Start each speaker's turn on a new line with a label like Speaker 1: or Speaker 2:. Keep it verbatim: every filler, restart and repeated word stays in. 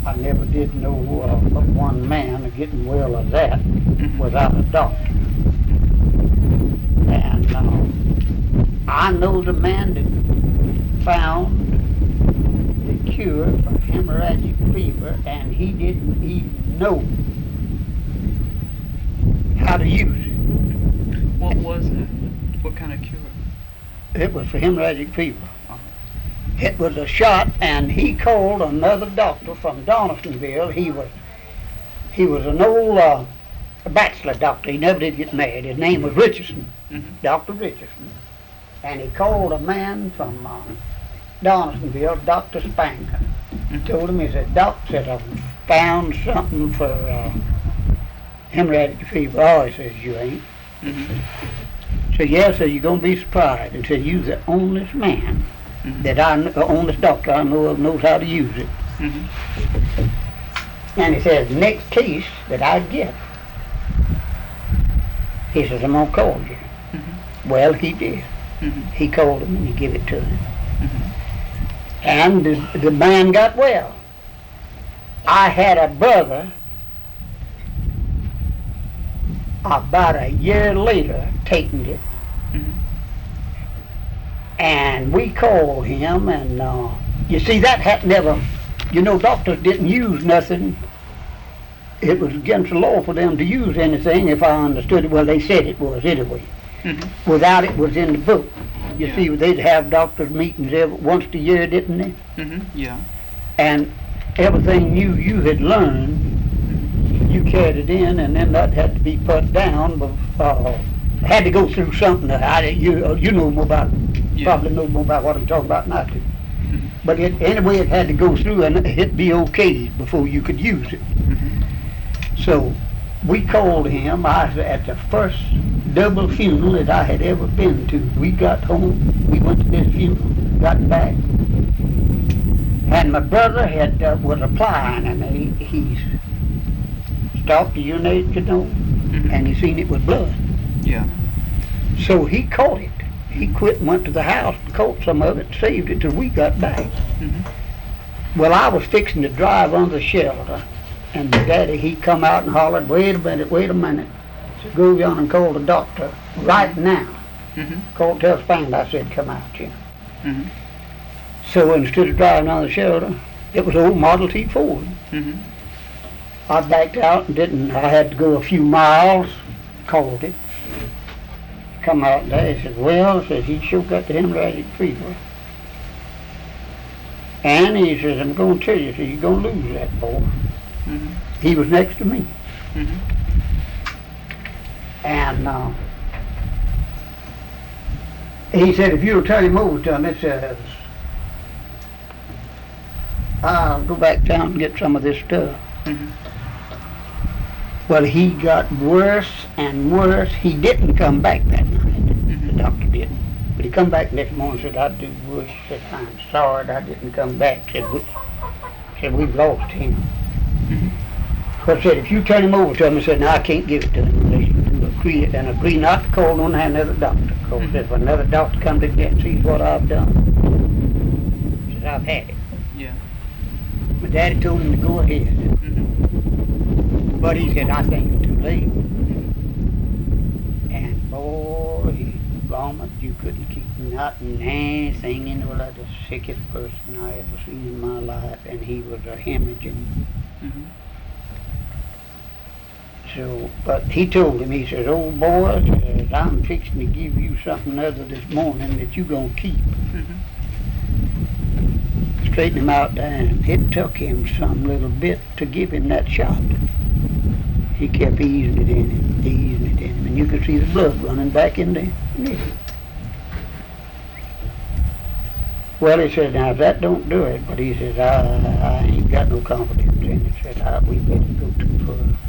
Speaker 1: I never did know uh, but one man getting well of that
Speaker 2: Mhm.
Speaker 1: without a doctor. And uh, I know the man that found the cure for hemorrhagic fever, and he didn't even know how to use it.
Speaker 2: What was it? What kind of cure?
Speaker 1: It was for hemorrhagic fever.
Speaker 2: Uh-huh.
Speaker 1: It was a shot, and he called another doctor from Donaldsonville. He was he was an old uh, bachelor doctor. He never did get married. His name was Richardson,
Speaker 2: Mm-hmm.
Speaker 1: Doctor Richardson. And he called a man from uh, Donaldsonville, Doctor Spangler.
Speaker 2: Mm-hmm.
Speaker 1: Told him, he said, Doc, said, I found something for uh, hemorrhagic fever. Oh, he says, you ain't.
Speaker 2: Mm-hmm.
Speaker 1: So yeah, so you're gonna be surprised. And said, you the only man
Speaker 2: Mm-hmm.
Speaker 1: that I, the only doctor I know of knows how to use it.
Speaker 2: Mm-hmm.
Speaker 1: And he says, next case that I get, he says, I'm gonna call you.
Speaker 2: Mm-hmm.
Speaker 1: Well, he did.
Speaker 2: Mm-hmm.
Speaker 1: He called him and he gave it to him.
Speaker 2: Mm-hmm.
Speaker 1: And the, the man got well. I had a brother about a year later taking it,
Speaker 2: Mm-hmm.
Speaker 1: and we called him, and uh, you see, that had never, you know, doctors didn't use nothing. It was against the law for them to use anything, if I understood it. Well, they said it was anyway.
Speaker 2: Mm-hmm.
Speaker 1: Without it was in the book. You
Speaker 2: Yeah.
Speaker 1: see, they'd have doctors meetings every, once a year, didn't they?
Speaker 2: Mm-hmm. Yeah.
Speaker 1: And everything you you had learned, you carried it in, and then that had to be put down. But uh, had to go through something. That I you uh, you know more about,
Speaker 2: Yeah.
Speaker 1: probably know more about what I'm talking about now too.
Speaker 2: Mm-hmm.
Speaker 1: But it, anyway, it had to go through, and it'd be okay before you could use it.
Speaker 2: Mm-hmm.
Speaker 1: So we called him. I was at the first double funeral that I had ever been to. We got home, we went to this funeral, got back, and my brother had uh, was applying, and he, he stopped the urinate, you know,
Speaker 2: Mm-hmm.
Speaker 1: and he seen it was blood.
Speaker 2: Yeah.
Speaker 1: So he caught it. He quit and went to the house and caught some of it, saved it till we got back.
Speaker 2: Mm-hmm.
Speaker 1: Well, I was fixing to drive under the shelter, and my daddy, he come out and hollered, wait a minute, wait a minute. So go yonder and call the doctor right now.
Speaker 2: Mm-hmm.
Speaker 1: Called, tell Spangler, I said, come out here.
Speaker 2: Mm-hmm.
Speaker 1: So instead of driving under the shelter, it was old Model T Ford.
Speaker 2: Mm-hmm.
Speaker 1: I backed out and didn't, I had to go a few miles, called it. Come out there, he said, well, says he sure got the hemorrhagic fever. And he says, I'm going to tell you, says, you're going to lose that boy.
Speaker 2: Mm-hmm.
Speaker 1: He was next to me.
Speaker 2: Mm-hmm.
Speaker 1: And uh, he said, if you'll turn him over to him, it says, I'll go back down and get some of this stuff.
Speaker 2: Mm-hmm.
Speaker 1: Well, he got worse and worse. He didn't come back that night.
Speaker 2: Mm-hmm.
Speaker 1: The doctor didn't. But he come back next morning and said, I do wish, said, I'm sorry that I didn't come back. Said, we, said, we've lost him.
Speaker 2: Mm-hmm.
Speaker 1: But said, if you turn him over to him, he said, no, I can't give it to him unless you agree and agree not to call on another doctor. Because
Speaker 2: Mm-hmm.
Speaker 1: if another doctor comes in and sees what I've done, he said, I've had it.
Speaker 2: Yeah.
Speaker 1: My daddy told him to go ahead.
Speaker 2: Mm-hmm.
Speaker 1: But he said, I think it's too late. And boy, he vomit, you couldn't keep nothing, anything in the world. The sickest person I ever seen in my life, and he was a hemorrhaging.
Speaker 2: Mm-hmm.
Speaker 1: So, but he told him, he said, old boy, says, I'm fixing to give you something other this morning that you gonna keep.
Speaker 2: Mm-hmm.
Speaker 1: Straighten him out there, and it took him some little bit to give him that shot. He kept easing it in him, easing it in him, and you could see the blood running back in there. Well, he said, now that don't do it, but he says, I, I ain't got no confidence in it. He said, I, we better go too far.